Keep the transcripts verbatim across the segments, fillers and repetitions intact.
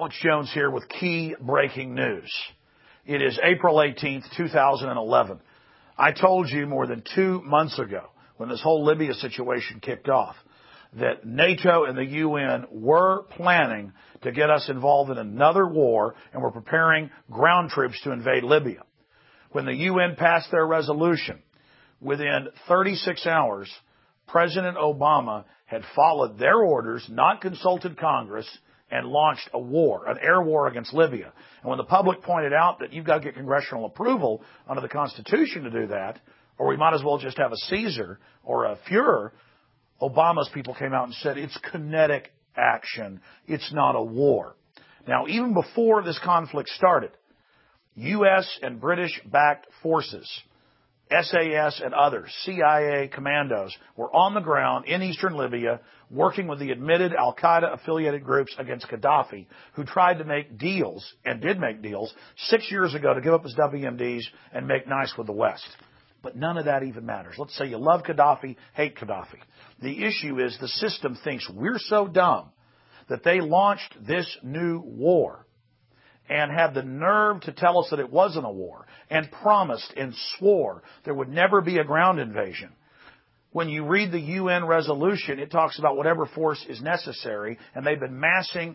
Alex Jones here with key breaking news. It is April eighteenth, two thousand eleven. I told you more than two months ago, when this whole Libya situation kicked off, that NATO and the U N were planning to get us involved in another war and were preparing ground troops to invade Libya. When the U N passed their resolution, within thirty-six hours, President Obama had followed their orders, not consulted Congress, and launched a war, an air war against Libya. And when the public pointed out that you've got to get congressional approval under the Constitution to do that, or we might as well just have a Caesar or a Fuhrer, Obama's people came out and said it's kinetic action. It's not a war. Now, even before this conflict started, U S and British-backed forces, S A S and others, C I A commandos, were on the ground in eastern Libya working with the admitted al-Qaeda-affiliated groups against Gaddafi, who tried to make deals, and did make deals, six years ago to give up his W M Ds and make nice with the West. But none of that even matters. Let's say you love Gaddafi, hate Gaddafi. The issue is the system thinks we're so dumb that they launched this new war and had the nerve to tell us that it wasn't a war, and promised and swore there would never be a ground invasion. When you read the U N resolution, it talks about whatever force is necessary, and they've been massing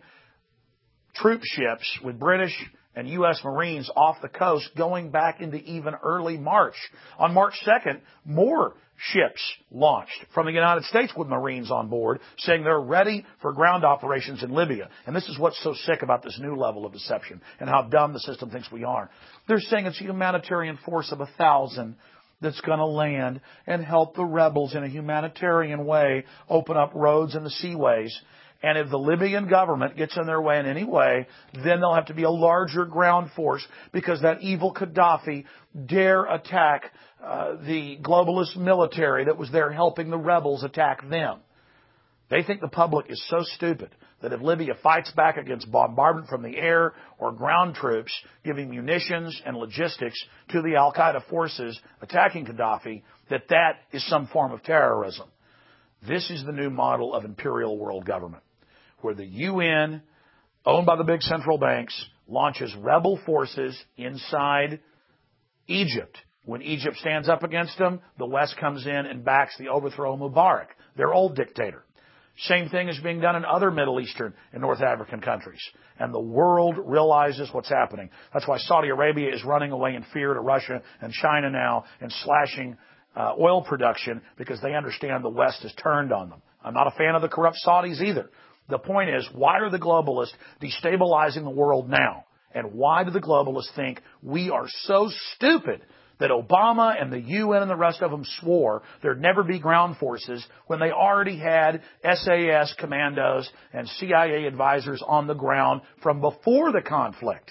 troop ships with British and U S Marines off the coast going back into even early March. On March second, more ships launched from the United States with Marines on board, saying they're ready for ground operations in Libya. And this is what's so sick about this new level of deception and how dumb the system thinks we are. They're saying it's a humanitarian force of a thousand that's going to land and help the rebels in a humanitarian way open up roads and the seaways. And if the Libyan government gets in their way in any way, then there'll have to be a larger ground force because that evil Gaddafi dare attack uh, the globalist military that was there helping the rebels attack them. They think the public is so stupid that if Libya fights back against bombardment from the air or ground troops giving munitions and logistics to the al-Qaeda forces attacking Gaddafi, that that is some form of terrorism. This is the new model of imperial world government, where the U N, owned by the big central banks, launches rebel forces inside Egypt. When Egypt stands up against them, the West comes in and backs the overthrow of Mubarak, their old dictator. Same thing is being done in other Middle Eastern and North African countries. And the world realizes what's happening. That's why Saudi Arabia is running away in fear to Russia and China now and slashing uh, oil production because they understand the West has turned on them. I'm not a fan of the corrupt Saudis either. The point is, why are the globalists destabilizing the world now? And why do the globalists think we are so stupid that Obama and the U N and the rest of them swore there'd never be ground forces when they already had S A S commandos and C I A advisors on the ground from before the conflict?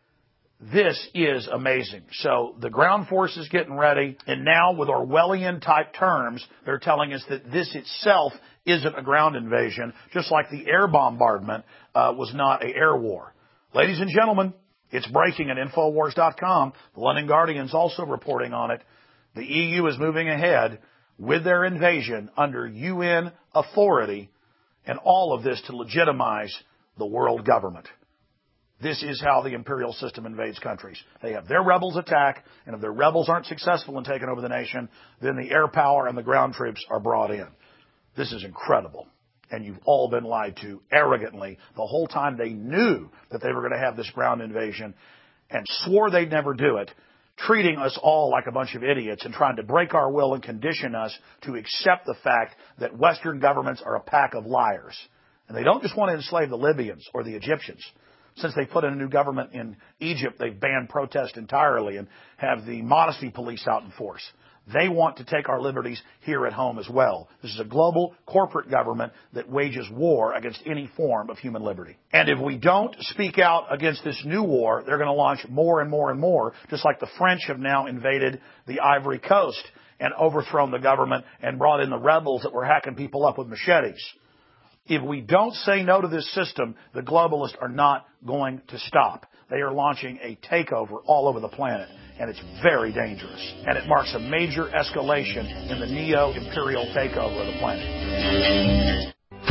This is amazing. So the ground force is getting ready, and now with Orwellian-type terms, they're telling us that this itself isn't a ground invasion, just like the air bombardment uh, was not an air war. Ladies and gentlemen, it's breaking at Infowars dot com. The London Guardian's also reporting on it. The E U is moving ahead with their invasion under U N authority, and all of this to legitimize the world government. This is how the imperial system invades countries. They have their rebels attack, and if their rebels aren't successful in taking over the nation, then the air power and the ground troops are brought in. This is incredible. And you've all been lied to arrogantly the whole time they knew that they were going to have this ground invasion and swore they'd never do it, treating us all like a bunch of idiots and trying to break our will and condition us to accept the fact that Western governments are a pack of liars. And they don't just want to enslave the Libyans or the Egyptians. Since they put in a new government in Egypt, they've banned protest entirely and have the modesty police out in force. They want to take our liberties here at home as well. This is a global corporate government that wages war against any form of human liberty. And if we don't speak out against this new war, they're going to launch more and more and more, just like the French have now invaded the Ivory Coast and overthrown the government and brought in the rebels that were hacking people up with machetes. If we don't say no to this system, the globalists are not going to stop. They are launching a takeover all over the planet, and it's very dangerous. And it marks a major escalation in the neo-imperial takeover of the planet.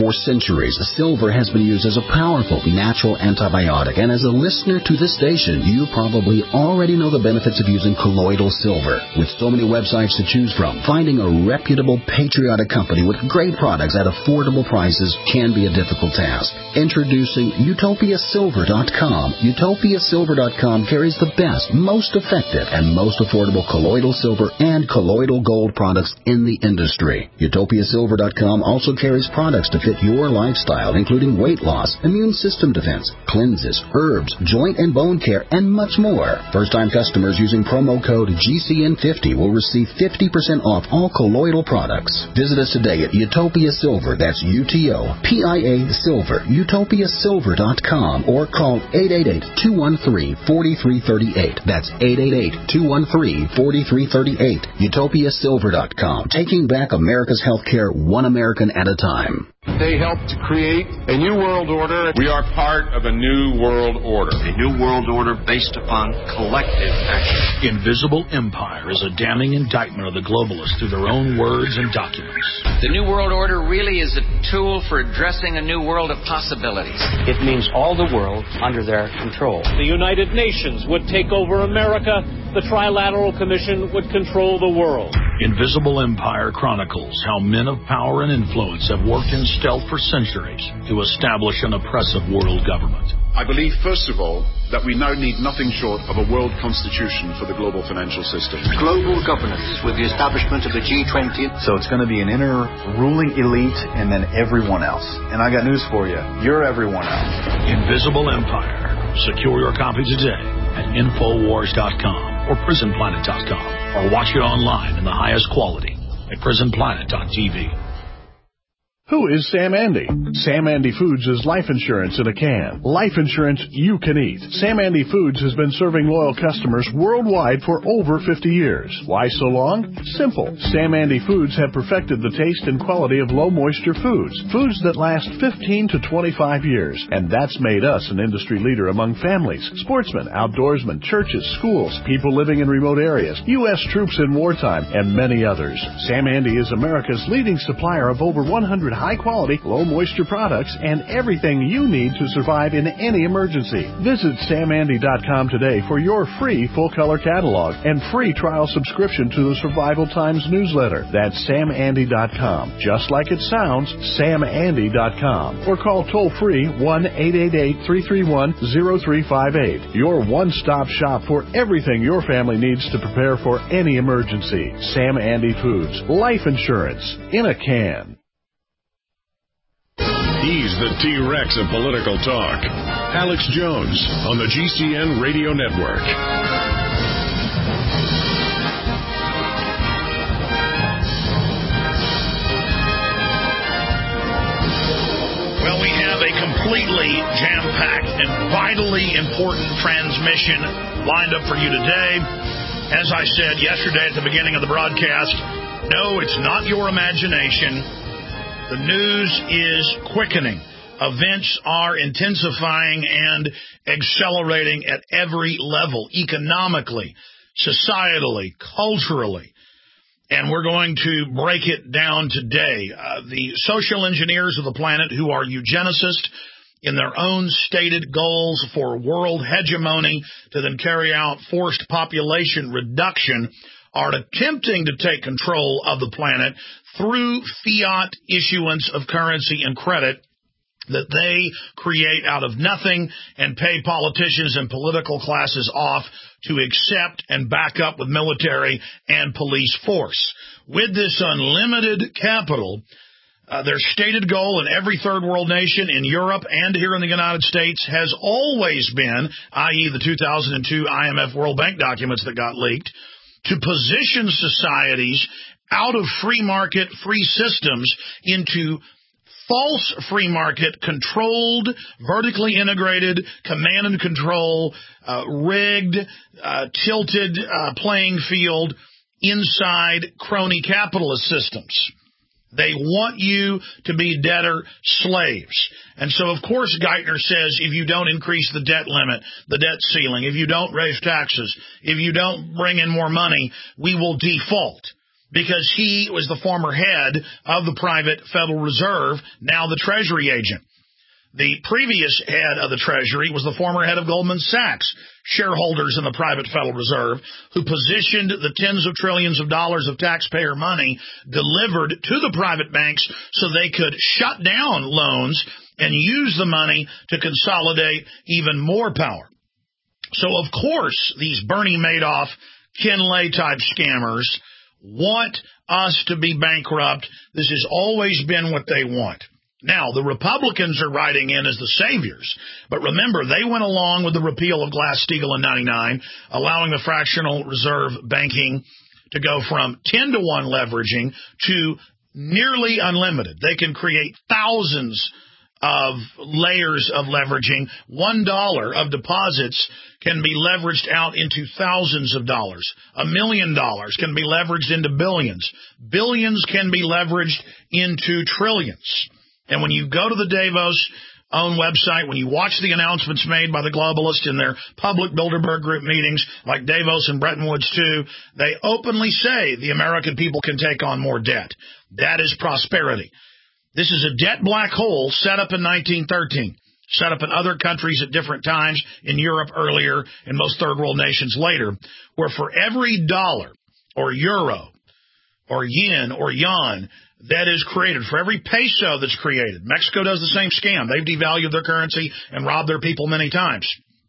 For centuries, silver has been used as a powerful natural antibiotic, and as a listener to this station, you probably already know the benefits of using colloidal silver. With so many websites to choose from, finding a reputable, patriotic company with great products at affordable prices can be a difficult task. Introducing Utopia Silver dot com. Utopia Silver dot com carries the best, most effective, and most affordable colloidal silver and colloidal gold products in the industry. Utopia Silver dot com also carries products to fit your lifestyle, including weight loss, immune system defense, cleanses, herbs, joint and bone care, and much more. First-time customers using promo code G C N fifty will receive fifty percent off all colloidal products. Visit us today at Utopia Silver, that's U T O P I A Silver, Utopia Silver dot com, or call eight eight eight, two one three, four three three eight. That's eight eight eight, two one three, four three three eight. Utopia Silver dot com, taking back America's healthcare one American at a time. They helped to create a new world order. We are part of a new world order. A new world order based upon collective action. Invisible Empire is a damning indictment of the globalists through their own words and documents. The new world order really is a tool for addressing a new world of possibilities. It means all the world under their control. The United Nations would take over America. The Trilateral Commission would control the world. Invisible Empire chronicles how men of power and influence have worked in stealth for centuries to establish an oppressive world government. I believe, first of all, that we now need nothing short of a world constitution for the global financial system. Global governance with the establishment of the G twenty. So it's going to be an inner ruling elite and then everyone else. And I got news for you. You're everyone else. Invisible Empire. Secure your copy today at Infowars dot com or Prison Planet dot com, or watch it online in the highest quality at Prison Planet dot T V. Who is Sam Andy? Sam Andy Foods is life insurance in a can. Life insurance you can eat. Sam Andy Foods has been serving loyal customers worldwide for over fifty years. Why so long? Simple. Sam Andy Foods have perfected the taste and quality of low-moisture foods. Foods that last fifteen to twenty-five years. And that's made us an industry leader among families, sportsmen, outdoorsmen, churches, schools, people living in remote areas, U S troops in wartime, and many others. Sam Andy is America's leading supplier of over one hundred high-quality, low-moisture products and everything you need to survive in any emergency. Visit Sam Andy dot com today for your free full-color catalog and free trial subscription to the Survival Times newsletter. That's Sam Andy dot com. Just like it sounds, Sam Andy dot com. Or call toll-free one eight eight eight, three three one, zero three five eight. Your one-stop shop for everything your family needs to prepare for any emergency. Sam Andy Foods. Life insurance in a can. He's the T-Rex of political talk. Alex Jones on the G C N Radio Network. Well, we have a completely jam-packed and vitally important transmission lined up for you today. As I said yesterday at the beginning of the broadcast, no, it's not your imagination. The news is quickening. Events are intensifying and accelerating at every level, economically, societally, culturally. And we're going to break it down today. Uh, the social engineers of the planet, who are eugenicists in their own stated goals for world hegemony to then carry out forced population reduction, are attempting to take control of the planet through fiat issuance of currency and credit that they create out of nothing and pay politicians and political classes off to accept and back up with military and police force. With this unlimited capital, uh, their stated goal in every third world nation, in Europe and here in the United States, has always been, that is the two thousand two I M F World Bank documents that got leaked, to position societies out of free market, free systems into false free market, controlled, vertically integrated, command and control, uh, rigged, uh, tilted uh, playing field inside crony capitalist systems. They want you to be debtor slaves. And so, of course, Geithner says if you don't increase the debt limit, the debt ceiling, if you don't raise taxes, if you don't bring in more money, we will default. because he was the former head of the private Federal Reserve, now the Treasury agent. The previous head of the Treasury was the former head of Goldman Sachs, shareholders in the private Federal Reserve, who positioned the tens of trillions of dollars of taxpayer money delivered to the private banks so they could shut down loans and use the money to consolidate even more power. So, of course, these Bernie Madoff, Ken Lay-type scammers want us to be bankrupt. This has always been what they want. Now, the Republicans are writing in as the saviors, but remember, they went along with the repeal of Glass-Steagall in ninety-nine, allowing the fractional reserve banking to go from ten to one leveraging to nearly unlimited. They can create thousands of layers of leveraging. One dollar of deposits can be leveraged out into thousands of dollars. A million dollars can be leveraged into billions. Billions can be leveraged into trillions. And when you go to the Davos own website, when you watch the announcements made by the globalists in their public Bilderberg Group meetings, like Davos and Bretton Woods too, they openly say the American people can take on more debt. That is prosperity. This is a debt black hole set up in nineteen thirteen, set up in other countries at different times, in Europe earlier, in most third world nations later, where for every dollar or euro or yen or yuan that is created, for every peso that's created, Mexico does the same scam. They've devalued their currency and robbed their people many times.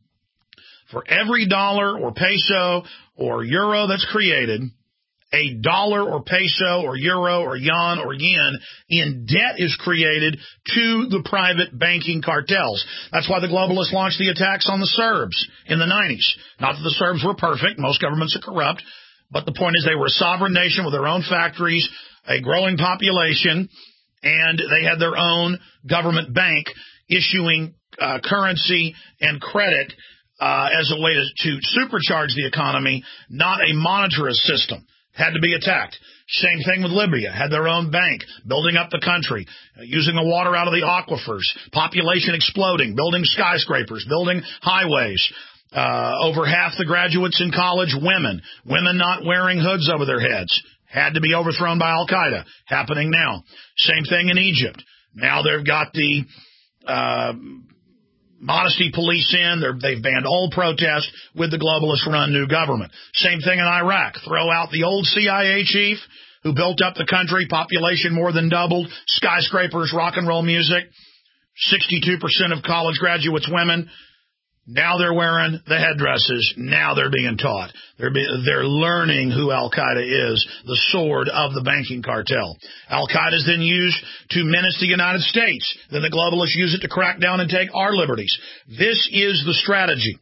For every dollar or peso or euro that's created, a dollar or peso or euro or yuan or yen in debt is created to the private banking cartels. That's why the globalists launched the attacks on the Serbs in the nineties. Not that the Serbs were perfect. Most governments are corrupt. But the point is they were a sovereign nation with their own factories, a growing population, and they had their own government bank issuing uh, currency and credit uh, as a way to, to supercharge the economy, not a monetarist system. Had to be attacked. Same thing with Libya. Had their own bank, building up the country, uh, using the water out of the aquifers, population exploding, building skyscrapers, building highways. Uh, over half the graduates in college, women. Women not wearing hoods over their heads. Had to be overthrown by Al-Qaeda. Happening now. Same thing in Egypt. Now they've got the uh, modesty police in. They're, they've banned all protest with the globalist-run new government. Same thing in Iraq. Throw out the old C I A chief who built up the country, population more than doubled, skyscrapers, rock and roll music, sixty-two percent of college graduates women. Now they're wearing the headdresses. Now they're being taught. They're be, they're learning who Al-Qaeda is, the sword of the banking cartel. Al-Qaeda is then used to menace the United States. Then the globalists use it to crack down and take our liberties. This is the strategy.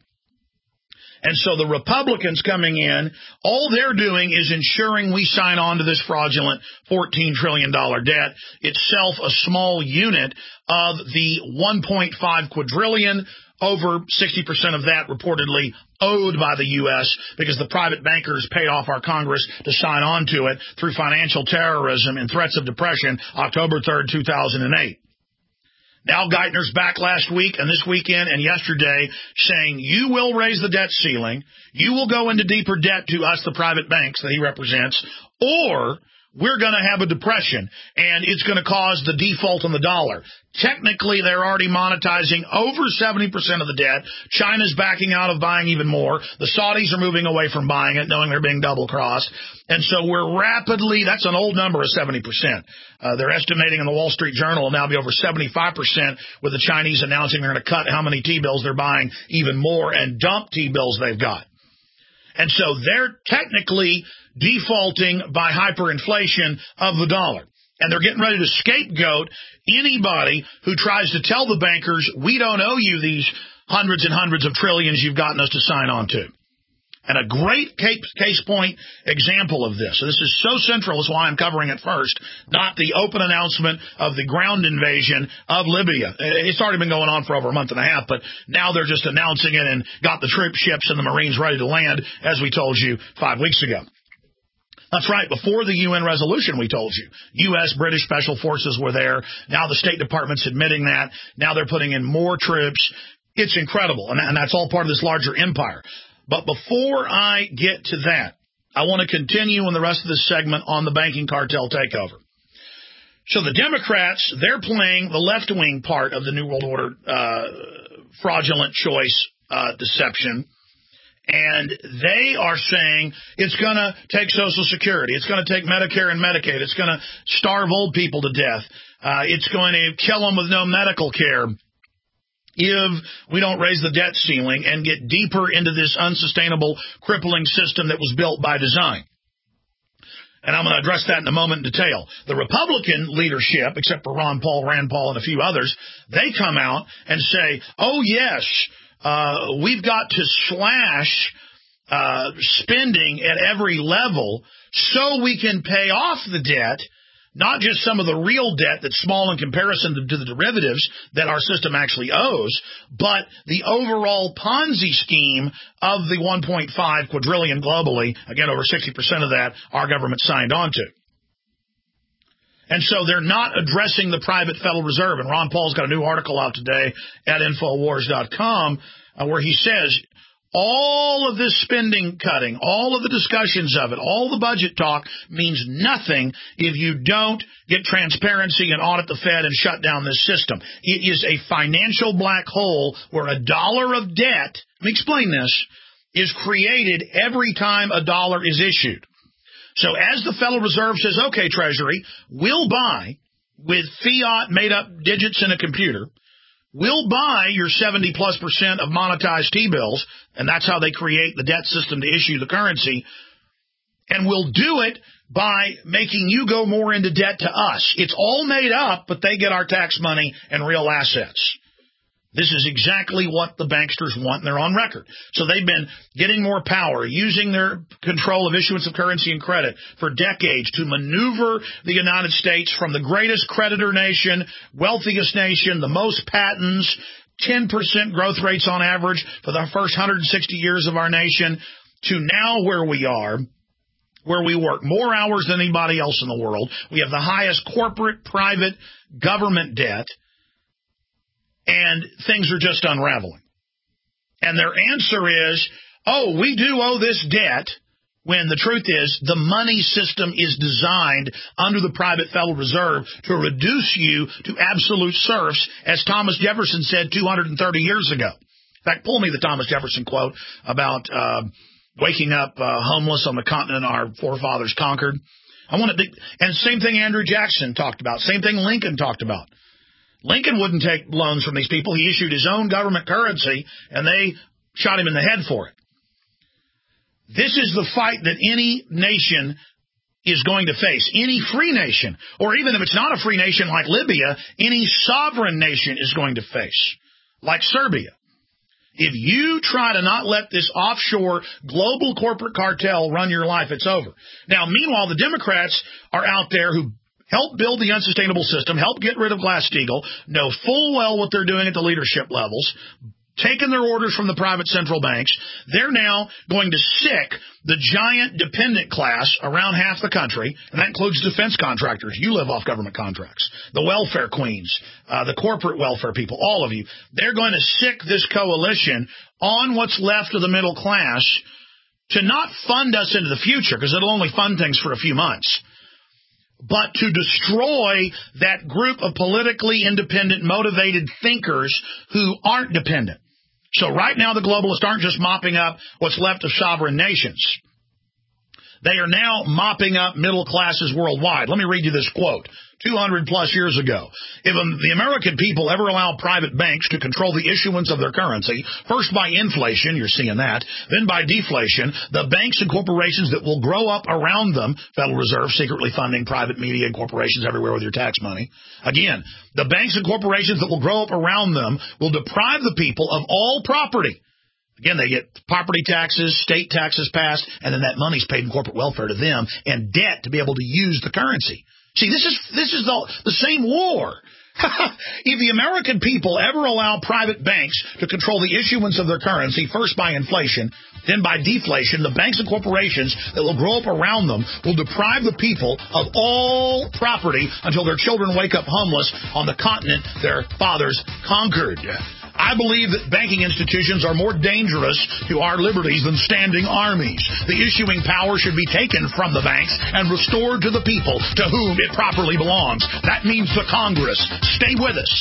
And so the Republicans coming in, all they're doing is ensuring we sign on to this fraudulent fourteen trillion dollars debt, itself a small unit of the one point five quadrillion. Over sixty percent of that reportedly owed by the U S because the private bankers paid off our Congress to sign on to it through financial terrorism and threats of depression, October third, two thousand eight. Now Geithner's back last week and this weekend and yesterday saying you will raise the debt ceiling, you will go into deeper debt to us, the private banks that he represents, or we're going to have a depression, and it's going to cause the default on the dollar. Technically, they're already monetizing over seventy percent of the debt. China's backing out of buying even more. The Saudis are moving away from buying it, knowing they're being double-crossed. And so we're rapidly, that's an old number of seventy percent. Uh, they're estimating in the Wall Street Journal will now be over seventy-five percent, with the Chinese announcing they're going to cut how many T-bills they're buying even more and dump T-bills they've got. And so they're technically defaulting by hyperinflation of the dollar. And they're getting ready to scapegoat anybody who tries to tell the bankers, we don't owe you these hundreds and hundreds of trillions you've gotten us to sign on to. And a great case point example of this, so this is so central, that's why I'm covering it first, not the open announcement of the ground invasion of Libya. It's already been going on for over a month and a half, but now they're just announcing it and got the troop ships and the Marines ready to land, as we told you five weeks ago. That's right. Before the U N resolution, we told you, U S, British Special Forces were there. Now the State Department's admitting that. Now they're putting in more troops. It's incredible, and that's all part of this larger empire. But before I get to that, I want to continue in the rest of this segment on the banking cartel takeover. So the Democrats, they're playing the left-wing part of the New World Order uh, fraudulent choice uh, deception. And they are saying it's going to take Social Security. It's going to take Medicare and Medicaid. It's going to starve old people to death. Uh, it's going to kill them with no medical care if we don't raise the debt ceiling and get deeper into this unsustainable, crippling system that was built by design. And I'm going to address that in a moment in detail. The Republican leadership, except for Ron Paul, Rand Paul, and a few others, they come out and say, oh, yes, Uh, we've got to slash uh, spending at every level so we can pay off the debt, not just some of the real debt that's small in comparison to, to the derivatives that our system actually owes, but the overall Ponzi scheme of the one point five quadrillion globally. Again, over sixty percent of that our government signed on to. And so they're not addressing the private Federal Reserve. And Ron Paul's got a new article out today at Infowars dot com uh, where he says all of this spending cutting, all of the discussions of it, all the budget talk means nothing if you don't get transparency and audit the Fed and shut down this system. It is a financial black hole where a dollar of debt, let me explain this, is created every time a dollar is issued. So as the Federal Reserve says, okay, Treasury, we'll buy with fiat made up digits in a computer, we'll buy your seventy plus percent of monetized T-bills, and that's how they create the debt system to issue the currency, and we'll do it by making you go more into debt to us. It's all made up, but they get our tax money and real assets. This is exactly what the banksters want, and they're on record. So they've been getting more power, using their control of issuance of currency and credit for decades to maneuver the United States from the greatest creditor nation, wealthiest nation, the most patents, ten percent growth rates on average for the first one hundred sixty years of our nation, to now where we are, where we work more hours than anybody else in the world. We have the highest corporate, private, government debt. And things are just unraveling. And their answer is, oh, we do owe this debt, when the truth is the money system is designed under the private Federal Reserve to reduce you to absolute serfs, as Thomas Jefferson said two hundred thirty years ago. In fact, pull me the Thomas Jefferson quote about uh, waking up uh, homeless on the continent our forefathers conquered. I want to, and same thing Andrew Jackson talked about, same thing Lincoln talked about. Lincoln wouldn't take loans from these people. He issued his own government currency, and they shot him in the head for it. This is the fight that any nation is going to face. Any free nation, or even if it's not a free nation like Libya, any sovereign nation is going to face, like Serbia. If you try to not let this offshore global corporate cartel run your life, it's over. Now, meanwhile, the Democrats are out there who help build the unsustainable system, help get rid of Glass-Steagall, know full well what they're doing at the leadership levels, taking their orders from the private central banks. They're now going to sick the giant dependent class around half the country, and that includes defense contractors. You live off government contracts. The welfare queens, uh, the corporate welfare people, all of you. They're going to sick this coalition on what's left of the middle class to not fund us into the future, because it'll only fund things for a few months, but to destroy that group of politically independent, motivated thinkers who aren't dependent. So right now the globalists aren't just mopping up what's left of sovereign nations. They are now mopping up middle classes worldwide. Let me read you this quote. two hundred plus years ago. If the American people ever allow private banks to control the issuance of their currency, first by inflation, you're seeing that, then by deflation, the banks and corporations that will grow up around them, Federal Reserve secretly funding private media and corporations everywhere with your tax money. Again, the banks and corporations that will grow up around them will deprive the people of all property. Again, they get property taxes, state taxes passed, and then that money's paid in corporate welfare to them, and debt to be able to use the currency. See, this is this is the, the same war. If the American people ever allow private banks to control the issuance of their currency, first by inflation, then by deflation, the banks and corporations that will grow up around them will deprive the people of all property until their children wake up homeless on the continent their fathers conquered. I I believe that banking institutions are more dangerous to our liberties than standing armies. The issuing power should be taken from the banks and restored to the people to whom it properly belongs. That means the Congress. Stay with us.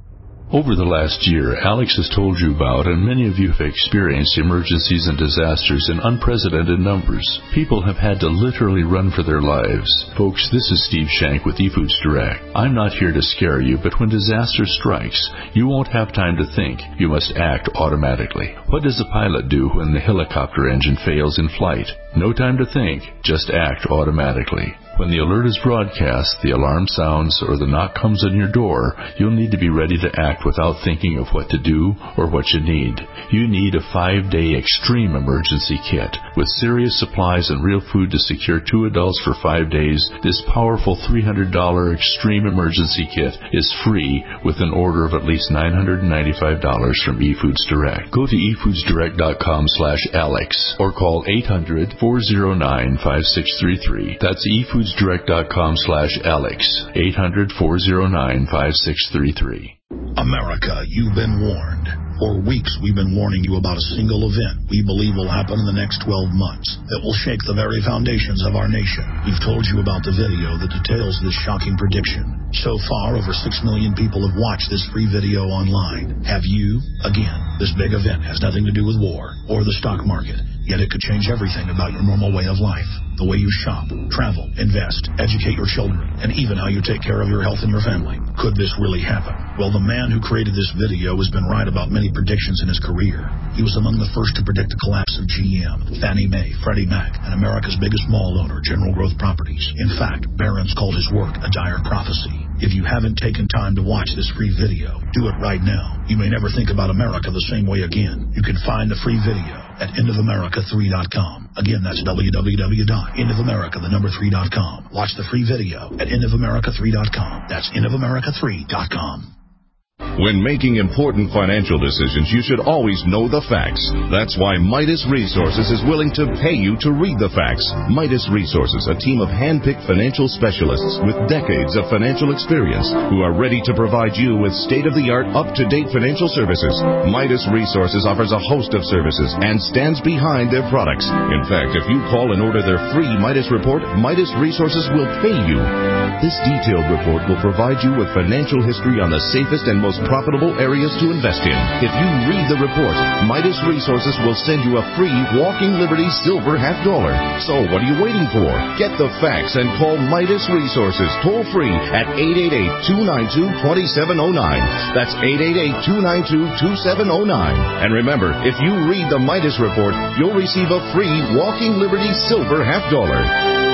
Over the last year, Alex has told you about, and many of you have experienced, emergencies and disasters in unprecedented numbers. People have had to literally run for their lives. Folks, this is Steve Shank with eFoods Direct. I'm not here to scare you, but when disaster strikes, you won't have time to think. You must act automatically. What does a pilot do when the helicopter engine fails in flight? No time to think, just act automatically. When the alert is broadcast, the alarm sounds, or the knock comes on your door, you'll need to be ready to act without thinking of what to do or what you need. You need a five-day extreme emergency kit. With serious supplies and real food to secure two adults for five days, this powerful three hundred dollars extreme emergency kit is free with an order of at least nine hundred ninety-five dollars from eFoods Direct. Go to efoodsdirect.com slash Alex or call eight hundred, four oh nine, five six three three. That's efoodsdirect.com slash Alex. eight hundred, four oh nine, five six three three. America, you've been warned. For weeks, we've been warning you about a single event we believe will happen in the next twelve months that will shake the very foundations of our nation. We've told you about the video that details this shocking prediction. So far, over six million people have watched this free video online. Have you? Again, this big event has nothing to do with war or the stock market, yet it could change everything about your normal way of life. The way you shop, travel, invest, educate your children, and even how you take care of your health and your family. Could this really happen? Well, the man who created this video has been right about many predictions in his career. He was among the first to predict the collapse of G M, Fannie Mae, Freddie Mac, and America's biggest mall owner, General Growth Properties. In fact, Barron's called his work a dire prophecy. If you haven't taken time to watch this free video, do it right now. You may never think about America the same way again. You can find the free video at end of america three dot com. Again, that's w w w dot end of america the number three dot com. Watch the free video at end of america three dot com. That's end of america three dot com. When making important financial decisions, you should always know the facts. That's why Midas Resources is willing to pay you to read the facts. Midas Resources, a team of hand-picked financial specialists with decades of financial experience who are ready to provide you with state-of-the-art, up-to-date financial services. Midas Resources offers a host of services and stands behind their products. In fact, if you call and order their free Midas report, Midas Resources will pay you. This detailed report will provide you with financial history on the safest and most profitable areas to invest in. If you read the report, Midas Resources will send you a free Walking Liberty silver half dollar. So what are you waiting for? Get the facts and call Midas Resources toll free at eight eight eight, two nine two, two seven zero nine. That's eight eight eight, two nine two, two seven zero nine. And remember, if you read the Midas report, you'll receive a free Walking Liberty silver half dollar.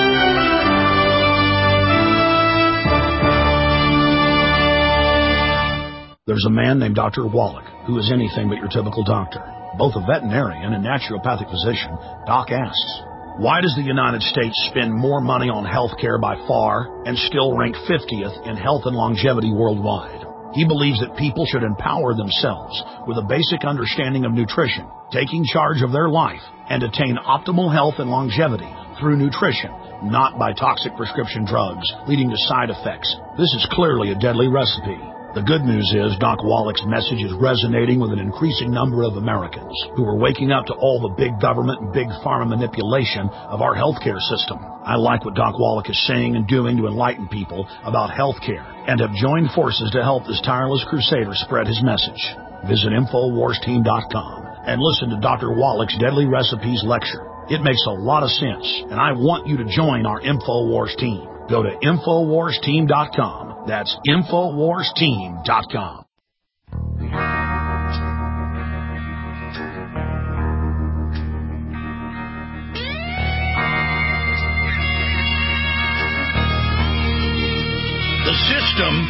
There's a man named Doctor Wallach who is anything but your typical doctor. Both a veterinarian and naturopathic physician, Doc asks, why does the United States spend more money on health care by far and still rank fiftieth in health and longevity worldwide? He believes that people should empower themselves with a basic understanding of nutrition, taking charge of their life, and attain optimal health and longevity through nutrition, not by toxic prescription drugs leading to side effects. This is clearly a deadly recipe. The good news is Doc Wallach's message is resonating with an increasing number of Americans who are waking up to all the big government and big pharma manipulation of our healthcare system. I like what Doc Wallach is saying and doing to enlighten people about healthcare and have joined forces to help this tireless crusader spread his message. Visit infowars team dot com and listen to Doctor Wallach's Deadly Recipes lecture. It makes a lot of sense, and I want you to join our InfoWars team. Go to infowars team dot com. That's infowars team dot com. The system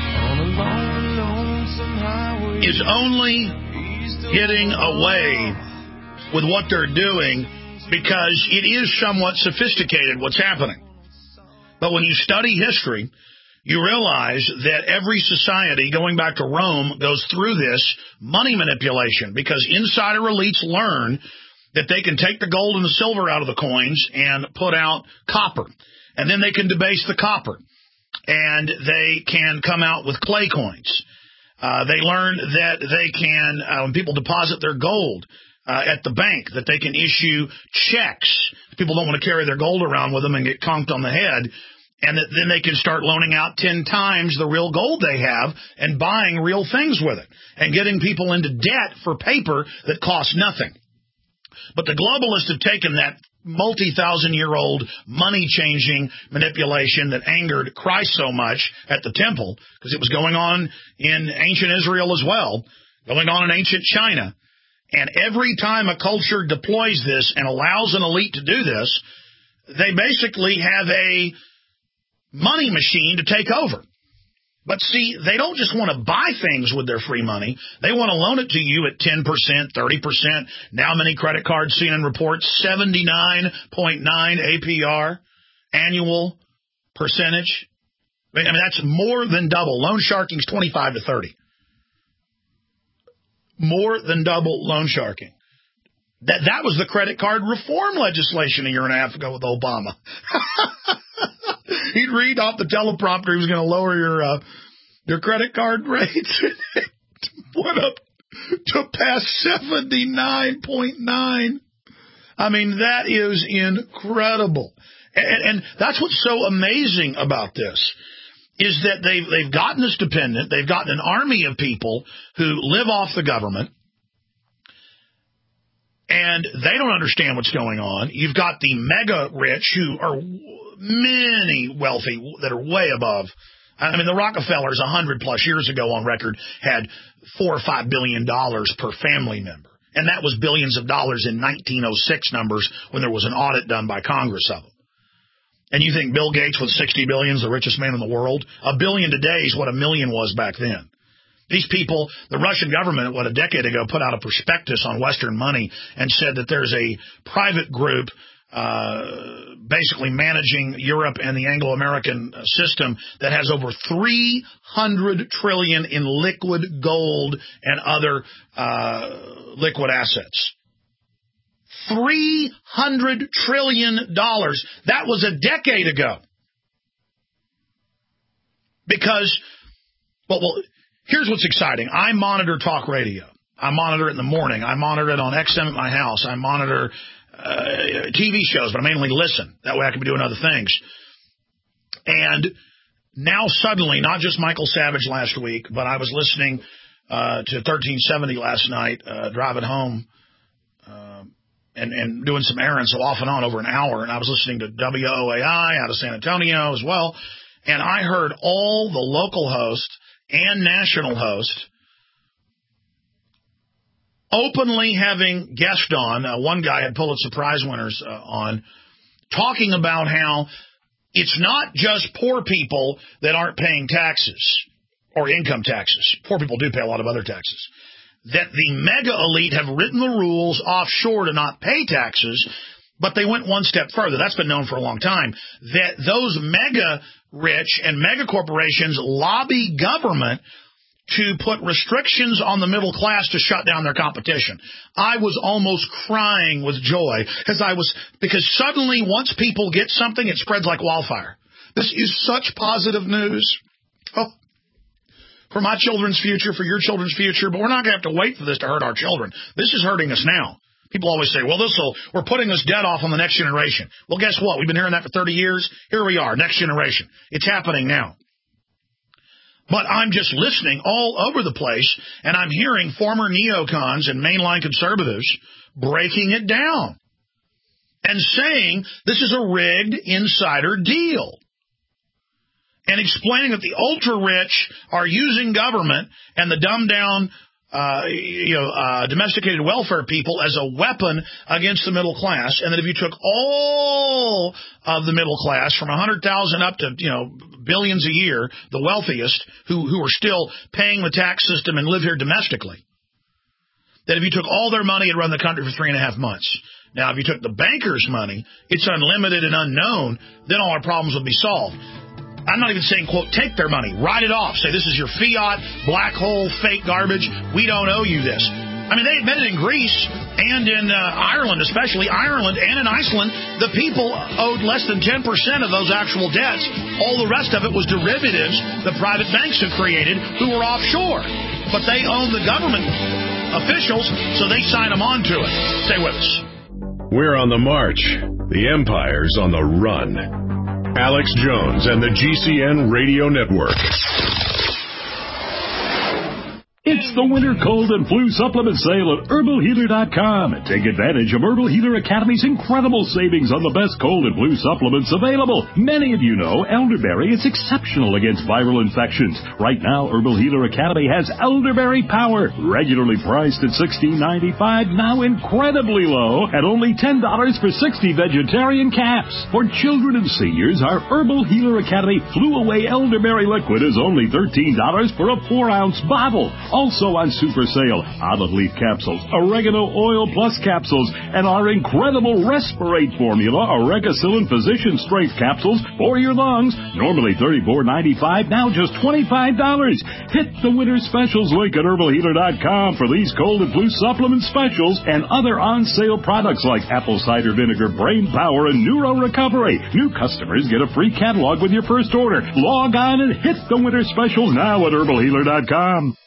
is only getting away with what they're doing because it is somewhat sophisticated what's happening. But when you study history, you realize that every society, going back to Rome, goes through this money manipulation because insider elites learn that they can take the gold and the silver out of the coins and put out copper. And then they can debase the copper. And they can come out with clay coins. Uh, they learned that they can, uh, when people deposit their gold uh, at the bank, that they can issue checks. People don't want to carry their gold around with them and get conked on the head. And that then they can start loaning out ten times the real gold they have and buying real things with it and getting people into debt for paper that costs nothing. But the globalists have taken that multi-thousand-year-old money-changing manipulation that angered Christ so much at the temple, because it was going on in ancient Israel as well, going on in ancient China. And every time a culture deploys this and allows an elite to do this, they basically have a money machine to take over. But see, they don't just want to buy things with their free money. They want to loan it to you at ten percent, thirty percent. Now many credit cards seen in reports, seventy-nine point nine A P R, annual percentage. I mean, that's more than double. Loan sharking is twenty-five to thirty. More than double loan sharking. That that was the credit card reform legislation a year and a half ago with Obama. He'd read off the teleprompter he was going to lower your uh, your credit card rates. It went up to past seventy-nine point nine. I mean, that is incredible. And, and that's what's so amazing about this, is that they've, they've gotten us dependent. They've gotten an army of people who live off the government. And they don't understand what's going on. You've got the mega rich who are many wealthy that are way above. I mean, the Rockefellers a hundred plus years ago on record had four or five billion dollars per family member. And that was billions of dollars in nineteen oh six numbers when there was an audit done by Congress of them. And you think Bill Gates with sixty billion is the richest man in the world? A billion today is what a million was back then. These people, the Russian government, what, a decade ago, put out a prospectus on Western money and said that there's a private group uh, basically managing Europe and the Anglo-American system that has over three hundred trillion dollars in liquid gold and other uh, liquid assets. three hundred trillion dollars. That was a decade ago. Because, well, well, here's what's exciting. I monitor talk radio. I monitor it in the morning. I monitor it on X M at my house. I monitor uh, T V shows, but I mainly listen. That way I can be doing other things. And now suddenly, not just Michael Savage last week, but I was listening uh, to thirteen seventy last night, uh, driving home uh, and, and doing some errands, so off and on over an hour. And I was listening to W O A I out of San Antonio as well. And I heard all the local hosts and national host openly having guests on. Uh, one guy had Pulitzer Prize winners uh, on, talking about how it's not just poor people that aren't paying taxes or income taxes. Poor people do pay a lot of other taxes. That the mega elite have written the rules offshore to not pay taxes, but they went one step further. That's been known for a long time. That those mega rich and mega corporations lobby government to put restrictions on the middle class to shut down their competition. I was almost crying with joy as I was, because suddenly once people get something, it spreads like wildfire. This is such positive news. Oh, for my children's future, for your children's future, but we're not going to have to wait for this to hurt our children. This is hurting us now. People always say, well, this will, we're putting this debt off on the next generation. Well, guess what? We've been hearing that for thirty years. Here we are, next generation. It's happening now. But I'm just listening all over the place, and I'm hearing former neocons and mainline conservatives breaking it down and saying this is a rigged insider deal, and explaining that the ultra-rich are using government and the dumbed-down Uh, you know, uh, domesticated welfare people as a weapon against the middle class, and that if you took all of the middle class from one hundred thousand up to, you know, billions a year, the wealthiest, who, who are still paying the tax system and live here domestically, that if you took all their money, it'd run the country for three and a half months. Now, if you took the bankers' money, it's unlimited and unknown, then all our problems would be solved. I'm not even saying, quote, take their money, write it off, say this is your fiat, black hole, fake garbage, we don't owe you this. I mean, they admitted in Greece and in uh, Ireland, especially Ireland and in Iceland, the people owed less than ten percent of those actual debts. All the rest of it was derivatives the private banks have created who were offshore. but they own the government officials, so they sign them on to it. Stay with us. We're on the march. The empire's on the run. Alex Jones and the G C N Radio Network. It's the winter cold and flu supplement sale at herbal healer dot com. Take advantage of Herbal Healer Academy's incredible savings on the best cold and flu supplements available. Many of you know elderberry is exceptional against viral infections. Right now, Herbal Healer Academy has Elderberry Power, regularly priced at sixteen ninety-five, now incredibly low at only ten dollars for sixty vegetarian caps. For children and seniors, our Herbal Healer Academy Flu Away Elderberry Liquid is only thirteen dollars for a four ounce bottle. Also on super sale, olive leaf capsules, oregano oil plus capsules, and our incredible Respirate formula, Oregacillin Physician Strength capsules for your lungs. Normally thirty-four ninety-five, now just twenty-five dollars. Hit the winter specials link at herbal healer dot com for these cold and flu supplement specials and other on-sale products like apple cider vinegar, brain power, and neuro recovery. New customers get a free catalog with your first order. Log on and hit the winter specials now at herbal healer dot com.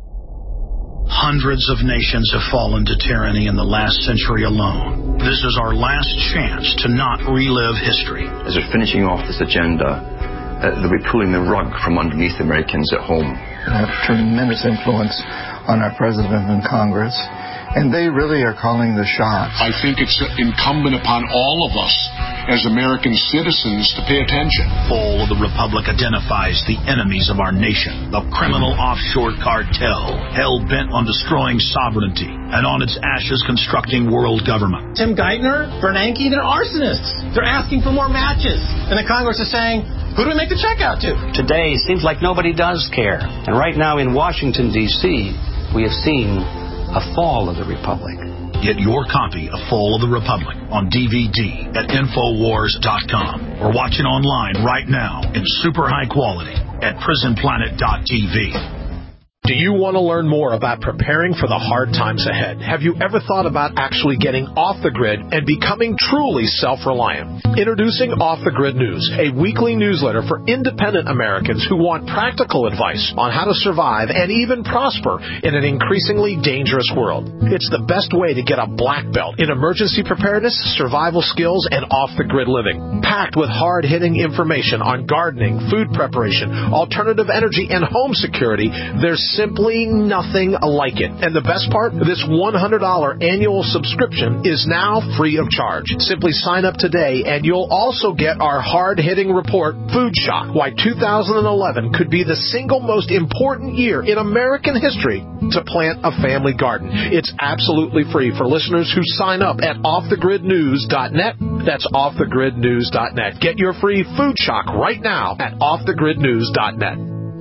Hundreds of nations have fallen to tyranny in the last century alone. This is our last chance to not relive history. As we're finishing off this agenda, uh, they'll be pulling the rug from underneath Americans at home. They have tremendous influence on our president and Congress, and they really are calling the shots. I think it's incumbent upon all of us as American citizens to pay attention. Fall of the Republic identifies the enemies of our nation, the criminal offshore cartel, hell-bent on destroying sovereignty, and on its ashes constructing world government. Tim Geithner, Bernanke, they're arsonists. They're asking for more matches. And the Congress is saying, who do we make the check out to? Today, it seems like nobody does care. And right now in Washington, D C, we have seen a fall of the Republic. Get your copy of Fall of the Republic on D V D at infowars dot com or watch it online right now in super high quality at prison planet dot t v. Do you want to learn more about preparing for the hard times ahead? Have you ever thought about actually getting off the grid and becoming truly self-reliant? Introducing Off the Grid News, a weekly newsletter for independent Americans who want practical advice on how to survive and even prosper in an increasingly dangerous world. It's the best way to get a black belt in emergency preparedness, survival skills, and off-the-grid living. Packed with hard-hitting information on gardening, food preparation, alternative energy, and home security, there's simply nothing like it. And the best part, this one hundred dollars annual subscription is now free of charge. Simply sign up today and you'll also get our hard-hitting report, Food Shock, Why two thousand eleven Could Be the Single Most Important Year in American History to Plant a Family Garden. It's absolutely free for listeners who sign up at off the grid news dot net. That's off the grid news dot net. Get your free Food Shock right now at off the grid news dot net.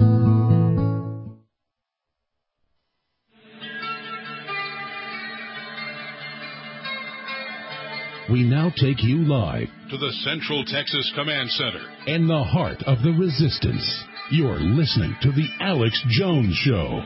We now take you live to the Central Texas Command Center in the heart of the resistance. You're listening to The Alex Jones Show.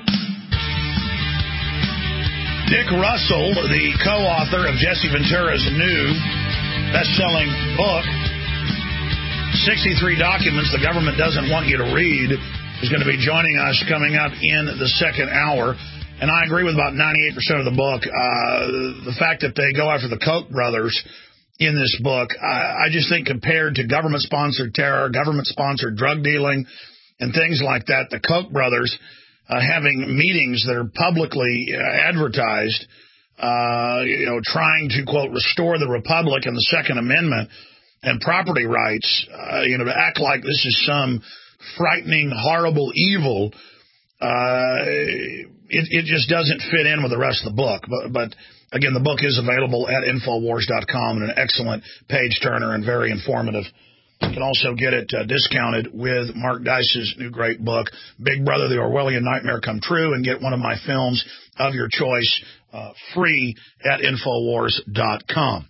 Dick Russell, the co-author of Jesse Ventura's new best-selling book, sixty-three Documents the Government Doesn't Want You to Read, is going to be joining us coming up in the second hour. And I agree with about ninety-eight percent of the book. Uh, the fact that they go after the Koch brothers in this book, I, I just think compared to government-sponsored terror, government-sponsored drug dealing, and things like that, the Koch brothers uh, having meetings that are publicly uh, advertised, uh, you know, trying to, quote, restore the Republic and the Second Amendment and property rights, uh, you know, to act like this is some frightening, horrible evil, uh, It, it just doesn't fit in with the rest of the book. But, but again, the book is available at infowars dot com and an excellent page-turner and very informative. You can also get it uh, discounted with Mark Dice's new great book, Big Brother, The Orwellian Nightmare Come True, and get one of my films of your choice uh, free at infowars dot com.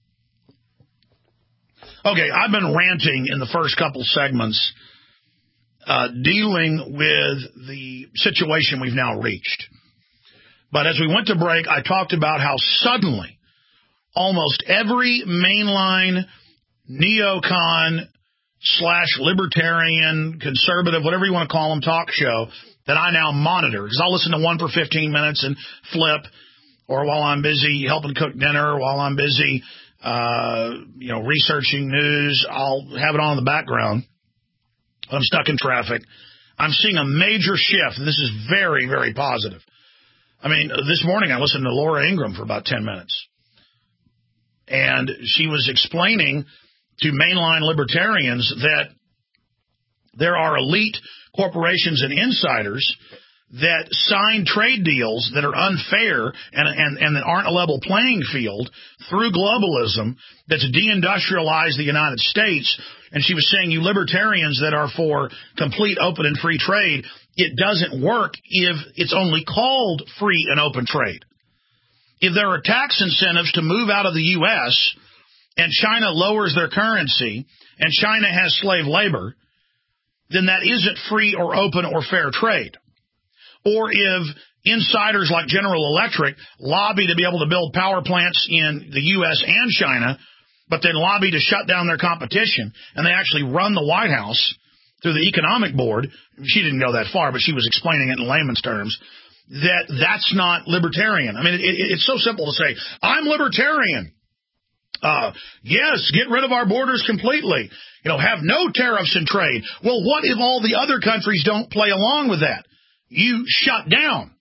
Okay, I've been ranting in the first couple segments Uh, dealing with the situation we've now reached. But as we went to break, I talked about how suddenly almost every mainline neocon slash libertarian, conservative, whatever you want to call them, talk show that I now monitor. Because I'll listen to one for fifteen minutes and flip, or while I'm busy helping cook dinner, or while I'm busy, uh, you know, researching news, I'll have it on in the background. I'm stuck in traffic. I'm seeing a major shift. This is very, very positive. I mean, this morning I listened to Laura Ingraham for about ten minutes. And she was explaining to mainline libertarians that there are elite corporations and insiders that sign trade deals that are unfair and, and, and that aren't a level playing field through globalism that's deindustrialized the United States. And she was saying, you libertarians that are for complete open and free trade, it doesn't work if it's only called free and open trade. If there are tax incentives to move out of the U S and China lowers their currency and China has slave labor, then that isn't free or open or fair trade. Or if insiders like General Electric lobby to be able to build power plants in the U S and China, but then lobby to shut down their competition, and they actually run the White House through the Economic Board. She didn't go that far, but she was explaining it in layman's terms, that that's not libertarian. I mean, it, it, it's so simple to say, I'm libertarian. Uh, yes, get rid of our borders completely. You know, have no tariffs in trade. Well, what if all the other countries don't play along with that? You shut down.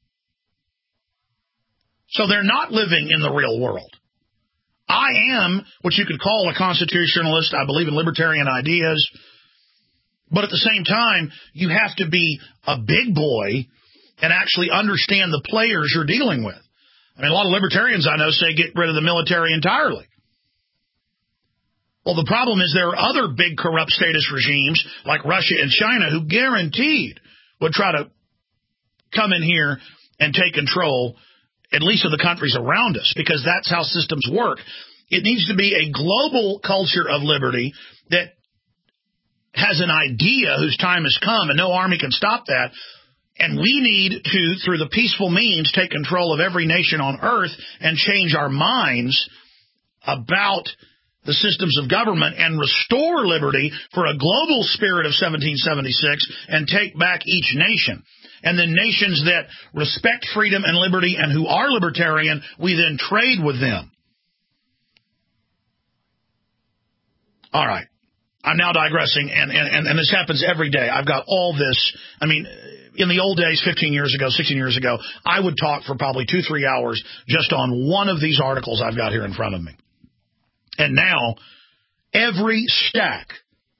So they're not living in the real world. I am what you could call a constitutionalist. I believe in libertarian ideas. But at the same time, you have to be a big boy and actually understand the players you're dealing with. I mean, a lot of libertarians I know say get rid of the military entirely. Well, the problem is there are other big corrupt statist regimes like Russia and China who guaranteed would try to come in here and take control, at least of the countries around us, because that's how systems work. It needs to be a global culture of liberty that has an idea whose time has come, and no army can stop that. And we need to, through the peaceful means, take control of every nation on earth and change our minds about the systems of government and restore liberty for a global spirit of seventeen seventy-six and take back each nation. And then nations that respect freedom and liberty and who are libertarian, we then trade with them. All right. I'm now digressing, and, and, and this happens every day. I've got all this. I mean, in the old days, fifteen years ago, sixteen years ago, I would talk for probably two, three hours just on one of these articles I've got here in front of me. And now, every stack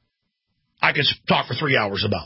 I could talk for three hours about.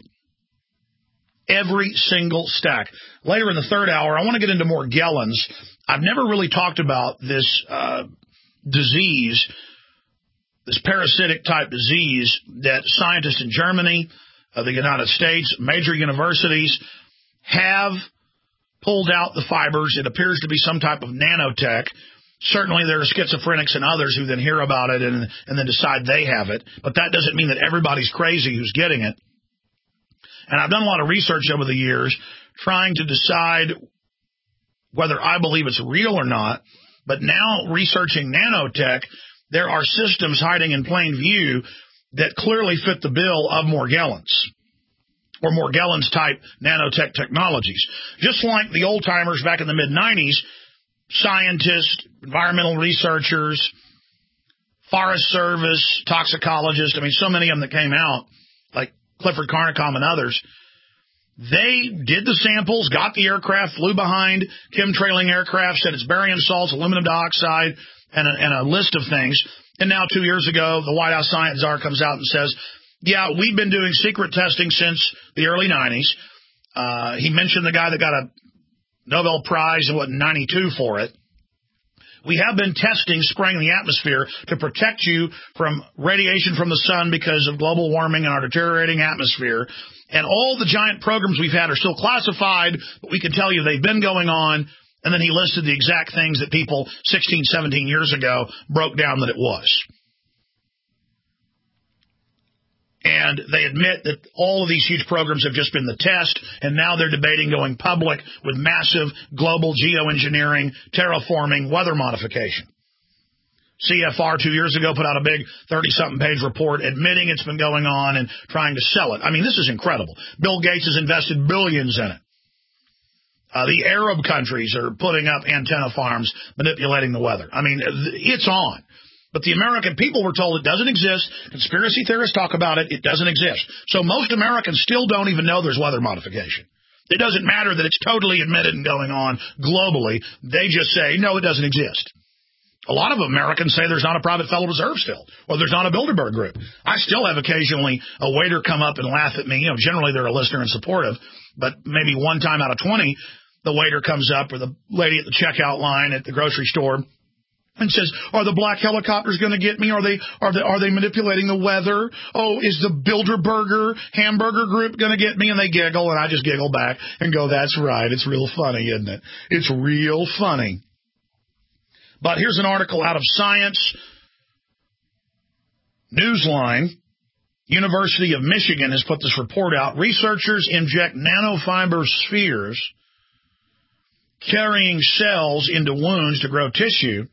Every single stack. Later in the third hour, I want to get into Morgellons. I've never really talked about this uh, disease, this parasitic type disease that scientists in Germany, uh, the United States, major universities have pulled out the fibers. It appears to be some type of nanotech. Certainly there are schizophrenics and others who then hear about it and, and then decide they have it. But that doesn't mean that everybody's crazy who's getting it. And I've done a lot of research over the years trying to decide whether I believe it's real or not. But now researching nanotech, there are systems hiding in plain view that clearly fit the bill of Morgellons or Morgellons-type nanotech technologies. Just like the old-timers back in the mid nineties, scientists, environmental researchers, Forest Service, toxicologists, I mean, so many of them that came out, like Clifford Carnicom and others, they did the samples, got the aircraft, flew behind chemtrailing aircraft, said it's barium salts, aluminum dioxide, and a, and a list of things. And now two years ago, the White House science czar comes out and says, yeah, we've been doing secret testing since the early nineties. Uh, he mentioned the guy that got a Nobel Prize in, what, ninety-two for it. We have been testing spraying the atmosphere to protect you from radiation from the sun because of global warming and our deteriorating atmosphere. And all the giant programs we've had are still classified, but we can tell you they've been going on. And then he listed the exact things that people sixteen, seventeen years ago broke down that it was. And they admit that all of these huge programs have just been the test, and now they're debating going public with massive global geoengineering, terraforming, weather modification. C F R two years ago put out a big thirty-something page report admitting it's been going on and trying to sell it. I mean, this is incredible. Bill Gates has invested billions in it. Uh, the Arab countries are putting up antenna farms manipulating the weather. I mean, it's on. But the American people were told it doesn't exist. Conspiracy theorists talk about it. It doesn't exist. So most Americans still don't even know there's weather modification. It doesn't matter that it's totally admitted and going on globally. They just say, no, it doesn't exist. A lot of Americans say there's not a private Federal Reserve still, or there's not a Bilderberg group. I still have occasionally a waiter come up and laugh at me. You know, generally they're a listener and supportive, but maybe one time out of twenty, the waiter comes up or the lady at the checkout line at the grocery store and says, are the black helicopters going to get me? Are they, are they, are they manipulating the weather? Oh, is the Bilderberger hamburger group going to get me? And they giggle, and I just giggle back and go, that's right. It's real funny, isn't it? It's real funny. But here's an article out of Science Newsline. University of Michigan has put this report out. Researchers inject nanofiber spheres carrying cells into wounds to grow tissue.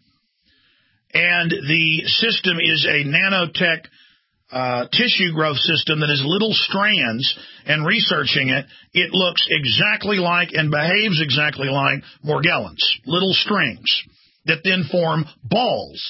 And the system is a nanotech uh, tissue growth system that has little strands. And researching it, it looks exactly like and behaves exactly like Morgellons, little strings that then form balls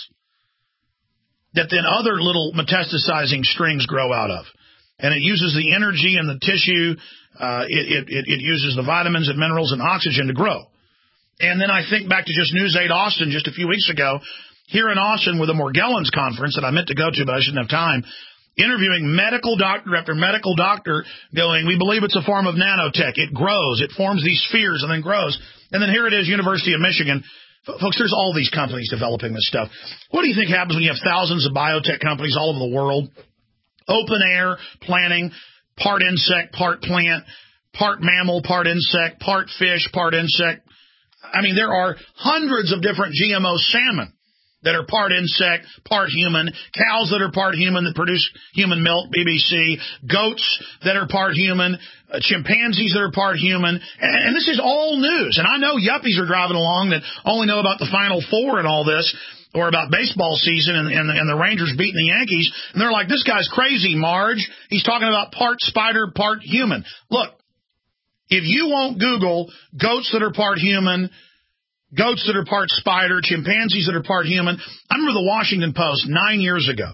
that then other little metastasizing strings grow out of. And it uses the energy in the tissue. Uh, it, it, it uses the vitamins and minerals and oxygen to grow. And then I think back to just News eight Austin just a few weeks ago, here in Austin with a Morgellons conference that I meant to go to, but I shouldn't have time, interviewing medical doctor after medical doctor going, we believe it's a form of nanotech. It grows. It forms these spheres and then grows. And then here it is, University of Michigan. Folks, there's all these companies developing this stuff. What do you think happens when you have thousands of biotech companies all over the world? Open air planting, part insect, part plant, part mammal, part insect, part fish, part insect. I mean, there are hundreds of different G M O salmon that are part insect, part human, cows that are part human that produce human milk, B B C, goats that are part human, uh, chimpanzees that are part human, and, and this is all news. And I know yuppies are driving along that only know about the Final Four and all this, or about baseball season and, and, and the Rangers beating the Yankees, and they're like, this guy's crazy, Marge. He's talking about part spider, part human. Look, if you won't Google goats that are part human, goats that are part spider, chimpanzees that are part human. I remember the Washington Post nine years ago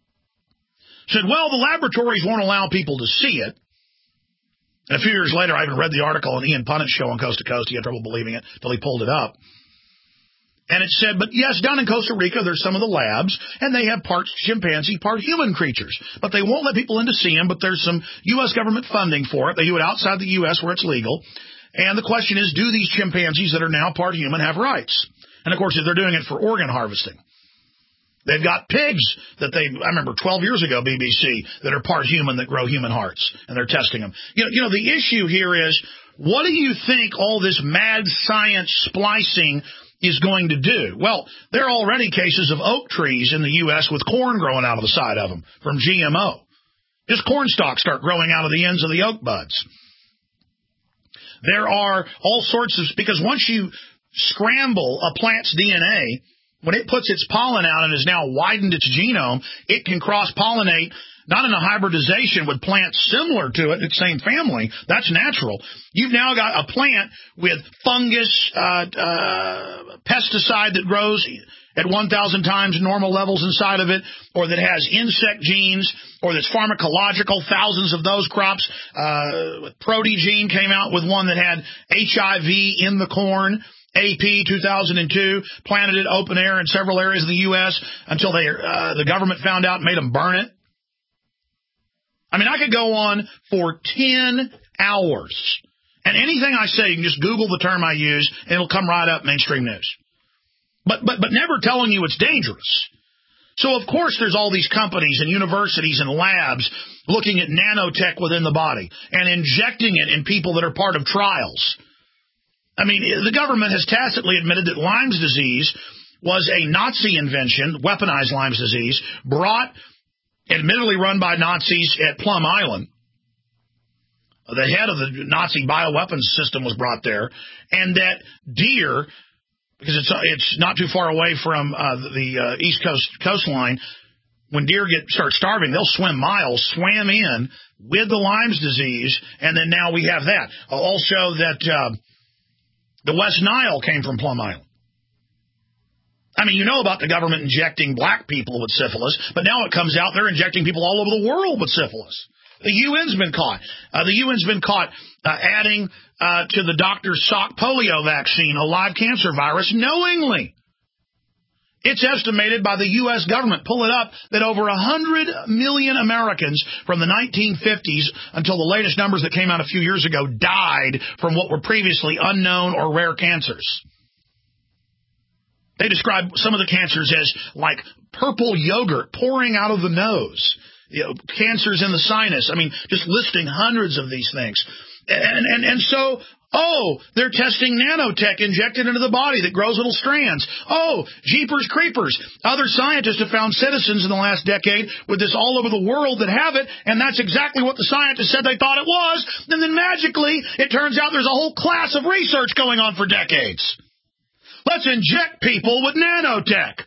said, well, the laboratories won't allow people to see it. And a few years later, I even read the article on Ian Punnett's show on Coast to Coast. He had trouble believing it until he pulled it up. And it said, but yes, down in Costa Rica, there's some of the labs, and they have part chimpanzee, part human creatures. But they won't let people in to see them, but there's some U S government funding for it. They do it outside the U S where it's legal. And the question is, do these chimpanzees that are now part human have rights? And, of course, they're doing it for organ harvesting. They've got pigs that they, I remember twelve years ago, B B C, that are part human that grow human hearts, and they're testing them. You know, you know, the issue here is, what do you think all this mad science splicing is going to do? Well, there are already cases of oak trees in the U S with corn growing out of the side of them from G M O. Just corn stalks start growing out of the ends of the oak buds. There are all sorts of, because once you scramble a plant's D N A, when it puts its pollen out and has now widened its genome, it can cross-pollinate, not in a hybridization with plants similar to it, its same family. That's natural. You've now got a plant with fungus, uh, uh, pesticide that grows at one thousand times normal levels inside of it, or that has insect genes, or that's pharmacological, thousands of those crops. Uh, Protegene came out with one that had H I V in the corn. A P two thousand two, planted it open air in several areas of the U S until they, uh, the government found out and made them burn it. I mean, I could go on for ten hours. And anything I say, you can just Google the term I use, and it'll come right up mainstream news. But, but, but never telling you it's dangerous. So, of course, there's all these companies and universities and labs looking at nanotech within the body and injecting it in people that are part of trials. I mean, the government has tacitly admitted that Lyme's disease was a Nazi invention, weaponized Lyme's disease, brought, admittedly run by Nazis at Plum Island. The head of the Nazi bioweapons system was brought there, and that deer because it's it's not too far away from uh, the uh, East Coast coastline. When deer get start starving, they'll swim miles, swam in with the Lyme's disease, and then now we have that. Also, that uh, the West Nile came from Plum Island. I mean, you know about the government injecting black people with syphilis, but now it comes out they're injecting people all over the world with syphilis. The U N's been caught. Uh, the U N's been caught uh, adding uh, to the Doctor Salk polio vaccine a live cancer virus knowingly. It's estimated by the U S government, pull it up, that over one hundred million Americans from the nineteen fifties until the latest numbers that came out a few years ago died from what were previously unknown or rare cancers. They describe some of the cancers as like purple yogurt pouring out of the nose, you know, cancers in the sinus. I mean, just listing hundreds of these things. And, and, and so... Oh, they're testing nanotech injected into the body that grows little strands. Oh, jeepers creepers. Other scientists have found citizens in the last decade with this all over the world that have it, and that's exactly what the scientists said they thought it was. And then magically, it turns out there's a whole class of research going on for decades. Let's inject people with nanotech.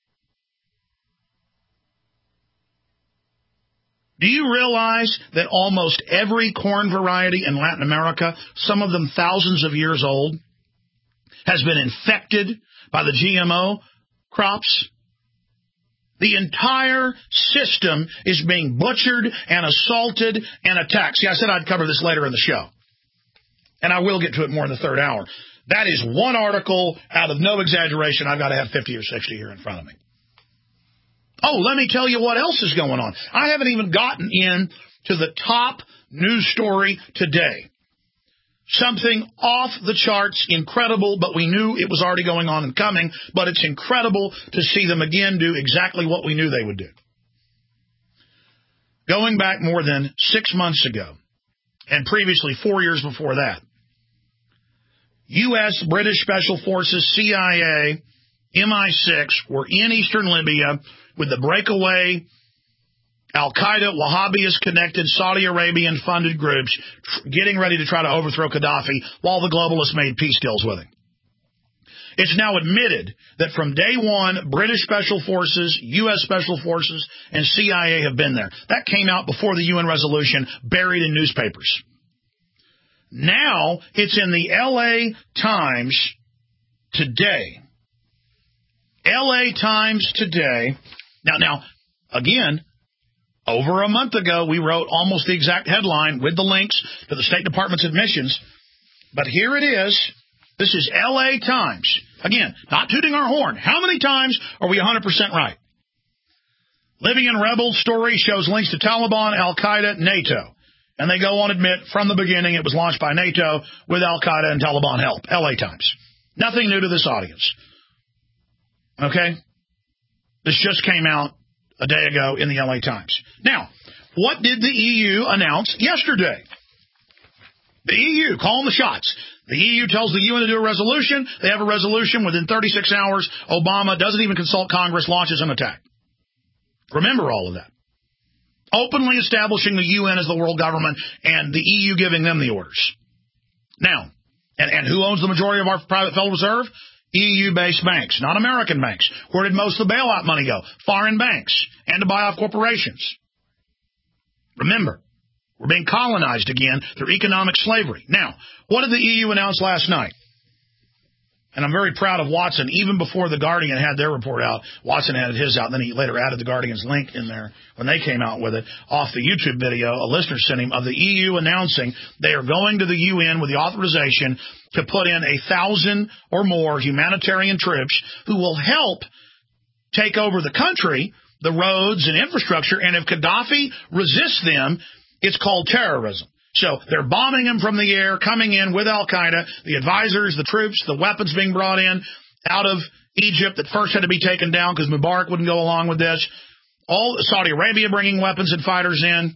Do you realize that almost every corn variety in Latin America, some of them thousands of years old, has been infected by the G M O crops? The entire system is being butchered and assaulted and attacked. See, I said I'd cover this later in the show, and I will get to it more in the third hour. That is one article out of no exaggeration. I've got to have fifty or sixty here in front of me. Oh, let me tell you what else is going on. I haven't even gotten in to the top news story today. Something off the charts, incredible, but we knew it was already going on and coming, but it's incredible to see them again do exactly what we knew they would do. Going back more than six months ago, and previously four years before that, U S, British Special Forces, C I A, M I six were in eastern Libya with the breakaway Al-Qaeda, Wahhabist-connected, Saudi Arabian-funded groups getting ready to try to overthrow Gaddafi while the globalists made peace deals with him. It's now admitted that from day one, British Special Forces, U S Special Forces, and C I A have been there. That came out before the U N resolution, buried in newspapers. Now, it's in the L A Times today. L A Times today. Now, now, again, over a month ago, we wrote almost the exact headline with the links to the State Department's admissions. But here it is. This is L A Times. Again, not tooting our horn. How many times are we one hundred percent right? Libyan rebel story shows links to Taliban, Al-Qaeda, NATO. And they go on to admit from the beginning it was launched by NATO with Al-Qaeda and Taliban help. L A Times. Nothing new to this audience. Okay? This just came out a day ago in the L A Times. Now, what did the E U announce yesterday? The E U calling the shots. The E U tells the U N to do a resolution. They have a resolution. Within thirty-six hours, Obama doesn't even consult Congress, launches an attack. Remember all of that. Openly establishing the U N as the world government and the E U giving them the orders. Now, and, and who owns the majority of our private Federal Reserve? E U-based banks, not American banks. Where did most of the bailout money go? Foreign banks, and to buy off corporations. Remember, we're being colonized again through economic slavery. Now, what did the E U announce last night? And I'm very proud of Watson. Even before The Guardian had their report out, Watson had his out. Then he later added The Guardian's link in there when they came out with it off the YouTube video a listener sent him of the E U announcing they are going to the U N with the authorization to put in a thousand or more humanitarian troops who will help take over the country, the roads and infrastructure. And if Gaddafi resists them, it's called terrorism. So they're bombing him from the air, coming in with Al-Qaeda, the advisors, the troops, the weapons being brought in out of Egypt that first had to be taken down because Mubarak wouldn't go along with this. All Saudi Arabia bringing weapons and fighters in.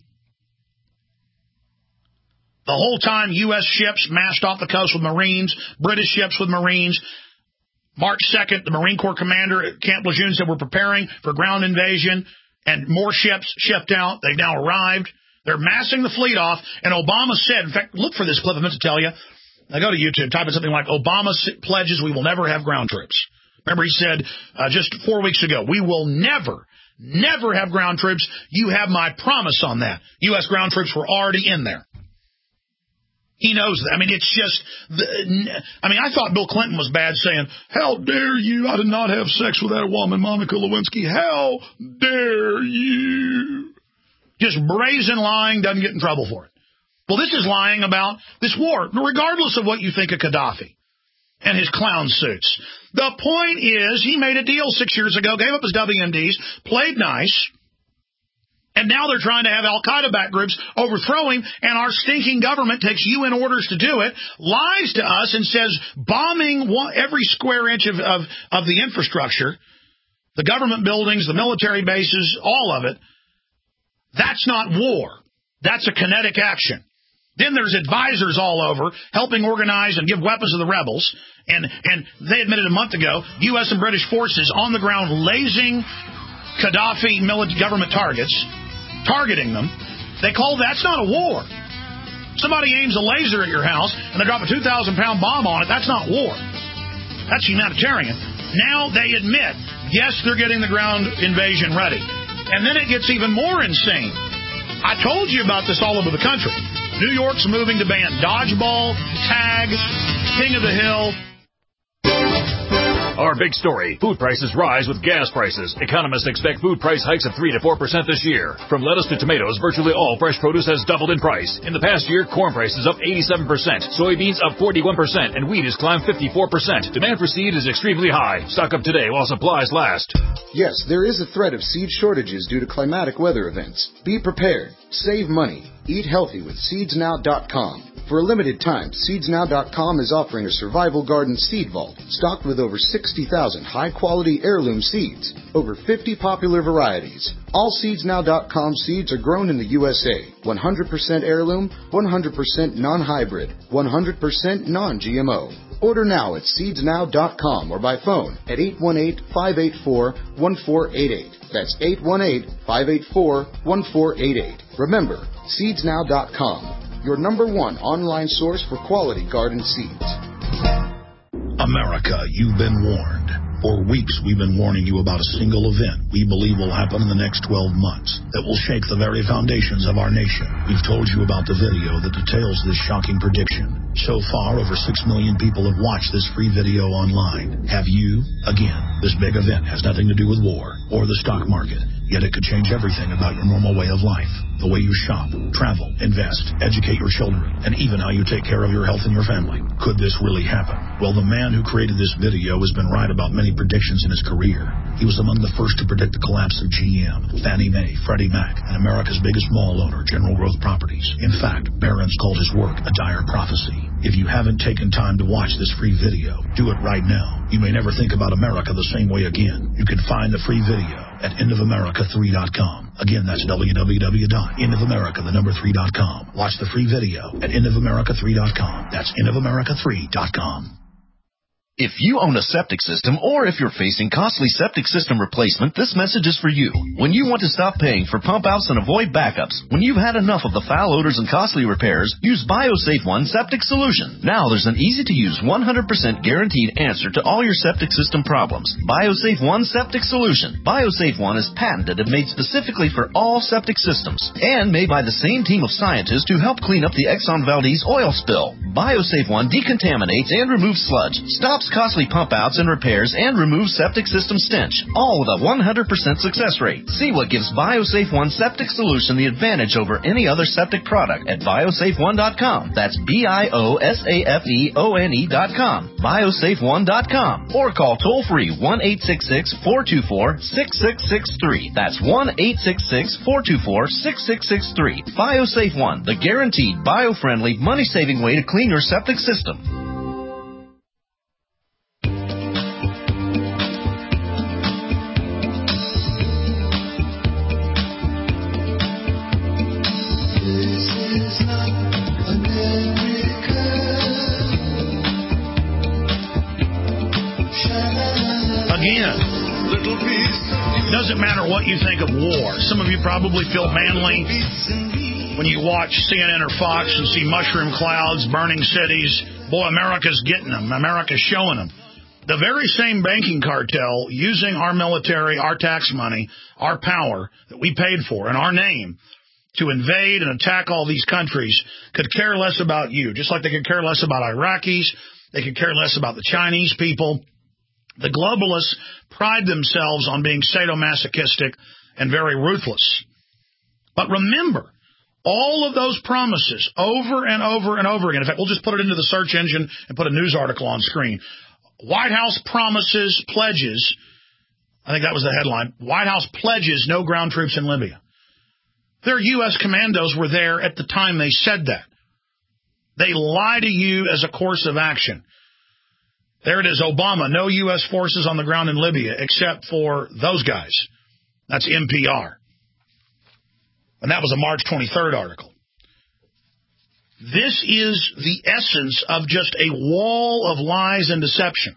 The whole time, U S ships mashed off the coast with Marines, British ships with Marines. March second, the Marine Corps commander at Camp Lejeune said we're preparing for ground invasion, and more ships shipped out. They've now arrived. They're massing the fleet off, and Obama said, in fact, look for this clip, I meant to tell you, Now go to YouTube, type in something like Obama pledges we will never have ground troops. Remember, he said uh, just four weeks ago, we will never, never have ground troops. You have my promise on that. U S ground troops were already in there. He knows that. I mean, it's just, the, I mean, I thought Bill Clinton was bad saying, how dare you, I did not have sex with that woman, Monica Lewinsky. How dare you? Just brazen lying, doesn't get in trouble for it. Well, this is lying about this war, regardless of what you think of Gaddafi and his clown suits. The point is, he made a deal six years ago, gave up his W M Ds, played nice, and now they're trying to have Al-Qaeda-backed groups overthrow him, and our stinking government takes U N orders to do it, lies to us, and says bombing one, every square inch of, of, of the infrastructure, the government buildings, the military bases, all of it, that's not war. That's a kinetic action. Then there's advisors all over helping organize and give weapons to the rebels. And, and they admitted a month ago, U S and British forces on the ground lasing Gaddafi military government targets, targeting them. They call that's not a war. Somebody aims a laser at your house and they drop a two thousand pound bomb on it. That's not war. That's humanitarian. Now they admit, yes, they're getting the ground invasion ready. And then it gets even more insane. I told you about this all over the country. New York's moving to ban dodgeball, tag, King of the Hill. Our big story, food prices rise with gas prices. Economists expect food price hikes of three to four percent this year. From lettuce to tomatoes, virtually all fresh produce has doubled in price. In the past year, corn prices up eighty-seven percent, soybeans up forty-one percent, and wheat has climbed fifty-four percent. Demand for seed is extremely high. Stock up today while supplies last. Yes, there is a threat of seed shortages due to climatic weather events. Be prepared. Save money. Eat healthy with seeds now dot com. For a limited time, seeds now dot com is offering a survival garden seed vault stocked with over sixty thousand high-quality heirloom seeds, over fifty popular varieties. All seeds now dot com seeds are grown in the U S A, one hundred percent heirloom, one hundred percent non-hybrid, one hundred percent non G M O. Order now at seeds now dot com or by phone at eight one eight, five eight four, one four eight eight. That's eight one eight, five eight four, one four eight eight. Remember, seeds now dot com, your number one online source for quality garden seeds. America, you've been warned. For weeks, we've been warning you about a single event we believe will happen in the next twelve months that will shake the very foundations of our nation. We've told you about the video that details this shocking prediction. So far, over six million people have watched this free video online. Have you? Again, this big event has nothing to do with war or the stock market, yet it could change everything about your normal way of life. The way you shop, travel, invest, educate your children, and even how you take care of your health and your family. Could this really happen? Well, the man who created this video has been right about many predictions in his career. He was among the first to predict the collapse of G M, Fannie Mae, Freddie Mac, and America's biggest mall owner, General Growth Properties. In fact, Barron's called his work a dire prophecy. If you haven't taken time to watch this free video, do it right now. You may never think about America the same way again. You can find the free video at end of america three dot com. Again, that's w w w dot end of america the number three dot com. Watch the free video at end of america three dot com. That's end of america three dot com. If you own a septic system or if you're facing costly septic system replacement, this message is for you. When you want to stop paying for pump outs and avoid backups, when you've had enough of the foul odors and costly repairs, use BioSafe One Septic Solution. Now there's an easy-to-use one hundred percent guaranteed answer to all your septic system problems. BioSafe One Septic Solution. BioSafe One is patented and made specifically for all septic systems and made by the same team of scientists who helped clean up the Exxon Valdez oil spill. BioSafe One decontaminates and removes sludge, stops costly pump outs and repairs, and removes septic system stench, all with a one hundred percent success rate. See what gives BioSafe One Septic Solution the advantage over any other septic product at biosafe one dot com. That's B I O S A F E O N E dot com. biosafe one dot com. Or call toll-free one eight six six, four two four, six six six three. That's one eight six six, four two four, six six six three. BioSafe One, the guaranteed, bio-friendly, money-saving way to clean your septic system. Again, doesn't matter what you think of war. Some of you probably feel manly when you watch C N N or Fox and see mushroom clouds, burning cities. Boy, America's getting them. America's showing them. The very same banking cartel using our military, our tax money, our power that we paid for in our name to invade and attack all these countries could care less about you, just like they could care less about Iraqis. They could care less about the Chinese people. The globalists pride themselves on being sadomasochistic and very ruthless. But remember, all of those promises over and over and over again. In fact, we'll just put it into the search engine and put a news article on screen. White House promises, pledges, I think that was the headline, White House pledges no ground troops in Libya. Their U S commandos were there at the time they said that. They lie to you as a course of action. There it is, Obama, no U S forces on the ground in Libya except for those guys. That's N P R. And that was a March twenty-third article. This is the essence of just a wall of lies and deception.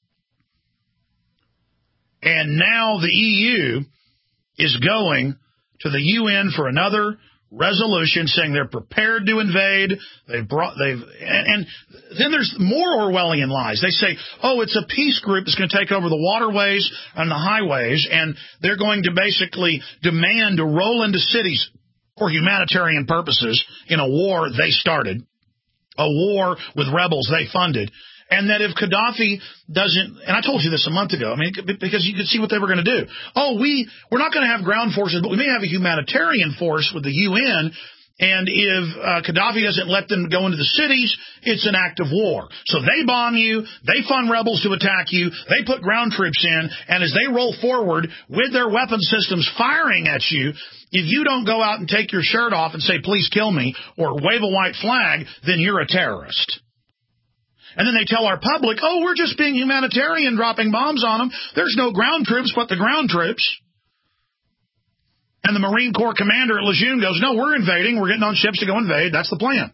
And now the E U is going to the U N for another resolution saying they're prepared to invade. They've brought, they've, and, and then there's more Orwellian lies. They say, oh, it's a peace group that's going to take over the waterways and the highways, and they're going to basically demand to roll into cities for humanitarian purposes in a war they started, a war with rebels they funded, and that if Gaddafi doesn't, and I told you this a month ago, I mean, because you could see what they were going to do. Oh, we, we're not going to have ground forces, but we may have a humanitarian force with the U N, and if uh, Gaddafi doesn't let them go into the cities, it's an act of war. So they bomb you, they fund rebels to attack you, they put ground troops in, and as they roll forward with their weapon systems firing at you, if you don't go out and take your shirt off and say, please kill me, or wave a white flag, then you're a terrorist. And then they tell our public, oh, we're just being humanitarian, dropping bombs on them. There's no ground troops but the ground troops. And the Marine Corps commander at Lejeune goes, no, we're invading. We're getting on ships to go invade. That's the plan.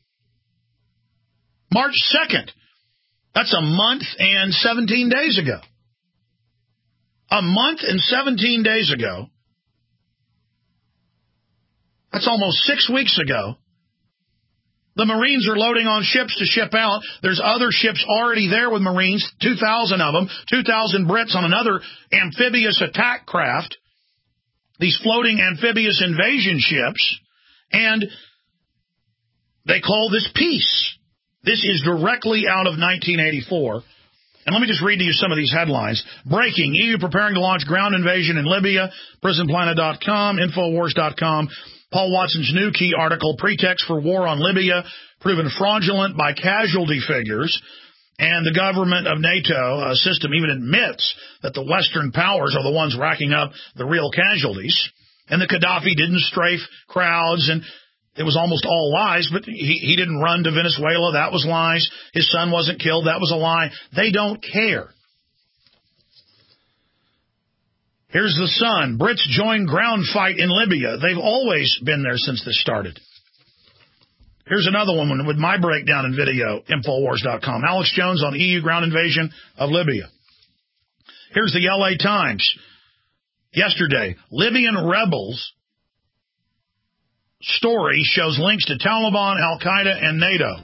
March second. That's a month and seventeen days ago. A month and seventeen days ago. That's almost six weeks ago. The Marines are loading on ships to ship out. There's other ships already there with Marines, two thousand of them, two thousand Brits on another amphibious attack craft, these floating amphibious invasion ships, and they call this peace. This is directly out of nineteen eighty-four. And let me just read to you some of these headlines. Breaking, E U preparing to launch ground invasion in Libya, prison planet dot com, infowars dot com. Paul Watson's new key article, Pretext for War on Libya, Proven Fraudulent by Casualty Figures. And the government of NATO uh, system even admits that the Western powers are the ones racking up the real casualties. And that Gaddafi didn't strafe crowds, and it was almost all lies, but he, he didn't run to Venezuela. That was lies. His son wasn't killed. That was a lie. They don't care. Here's the Sun. Brits join ground fight in Libya. They've always been there since this started. Here's another one with my breakdown in video, infowars dot com. Alex Jones on E U ground invasion of Libya. Here's the L A Times. Yesterday, Libyan rebels story shows links to Taliban, Al-Qaeda, and NATO.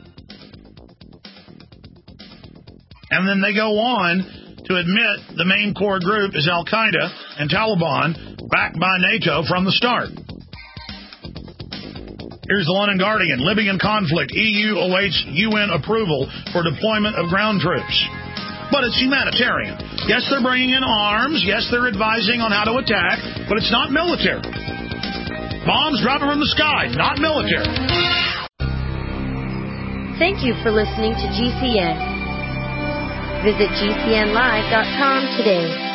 And then they go on to admit the main core group is Al-Qaeda and Taliban, backed by NATO from the start. Here's the London Guardian. Libyan conflict. E U awaits U N approval for deployment of ground troops. But it's humanitarian. Yes, they're bringing in arms. Yes, they're advising on how to attack. But it's not military. Bombs dropping from the sky. Not military. Thank you for listening to G C N. Visit G C N live dot com today.